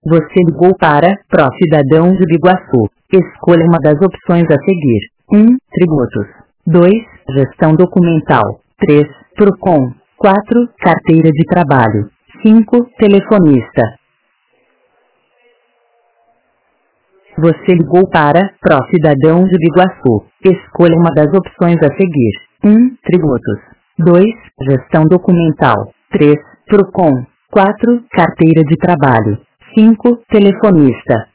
Você ligou para Pró-Cidadão de Biguaçu. Escolha uma das opções a seguir. 1. Tributos. 2. Gestão documental. 3. Procon. 4. Carteira de trabalho. 5. Telefonista. Você ligou para Pró-Cidadão de Biguaçu. Escolha uma das opções a seguir. 1. Tributos. 2. Gestão documental. 3. Procon. 4. Carteira de trabalho. 5. Telefonista.